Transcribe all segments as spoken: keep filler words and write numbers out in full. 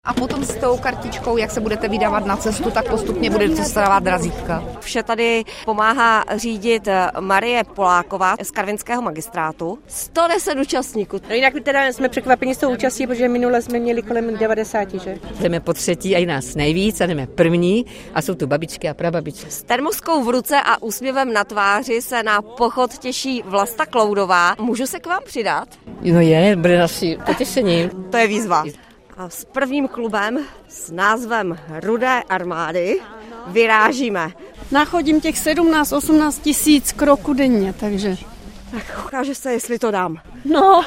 A potom s tou kartičkou, jak se budete vydávat na cestu, tak postupně budete dostávat razítka. Vše tady pomáhá řídit Marie Poláková z karvinského magistrátu. sto deset účastníků. No jinak teda jsme překvapeni s tou účastí, protože minule jsme měli kolem devadesát, že? Jdeme po třetí a i nás nejvíc a jdeme první a jsou tu babičky a prababičky. S termoskou v ruce a úsměvem na tváři se na pochod těší Vlasta Kloudová. Můžu se k vám přidat? No je, bude naši potěšení. To je výzva. A s prvním klubem s názvem Rudé armády vyrážíme. Nachodím těch sedmnáct osmnáct tisíc kroků denně, takže... Tak ukáže se, jestli to dám. No,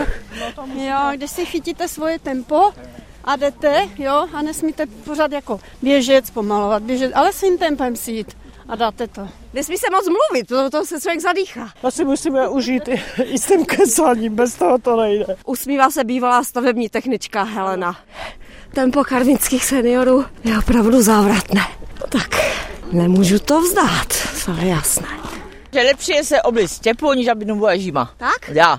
jo, když si chytíte svoje tempo a jdete, jo, a nesmíte pořád jako běžet, zpomalovat, běžet, ale svým tempem si jít a dáte to. Nesmí se moc mluvit, to, to se člověk zadýchá. Asi musíme užít i, i s tím kesáním, bez toho to nejde. Usmívá se bývalá stavební technička Helena. Tempo karvinských seniorů je opravdu závratné. Tak, nemůžu to vzdát, to je jasné. Že lepší je se oblíct teplo, než aby byla zima. Tak? Já.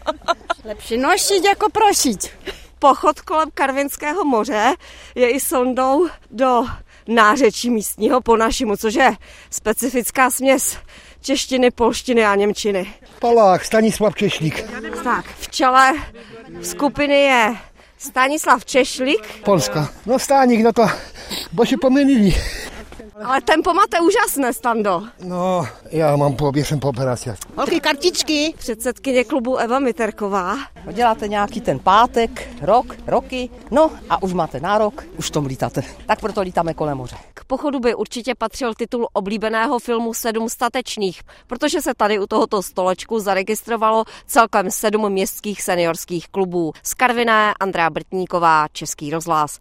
Lepší nošit jako prošit. Pochod kolem Karvinského moře je i sondou do nářečí místního po našemu, což je specifická směs češtiny, polštiny a němčiny. Palách, Stanislav Češlík. Tak, v čele skupiny je Stanislav Češlík. Polska. No Stáník, no to bože pomylili. Ale tempo máte úžasné, Stando. No, já mám poběžen po operaci. Holky, kartičky. Předsedkyně klubu Eva Miterková. Děláte nějaký ten pátek, rok, roky, no a už máte nárok, už tom lítáte. Tak proto lítáme kolem moře. K pochodu by určitě patřil titul oblíbeného filmu Sedm statečných, protože se tady u tohoto stolečku zaregistrovalo celkem sedm městských seniorských klubů. Z Karviné Andrea Brtníková, Český rozhlas.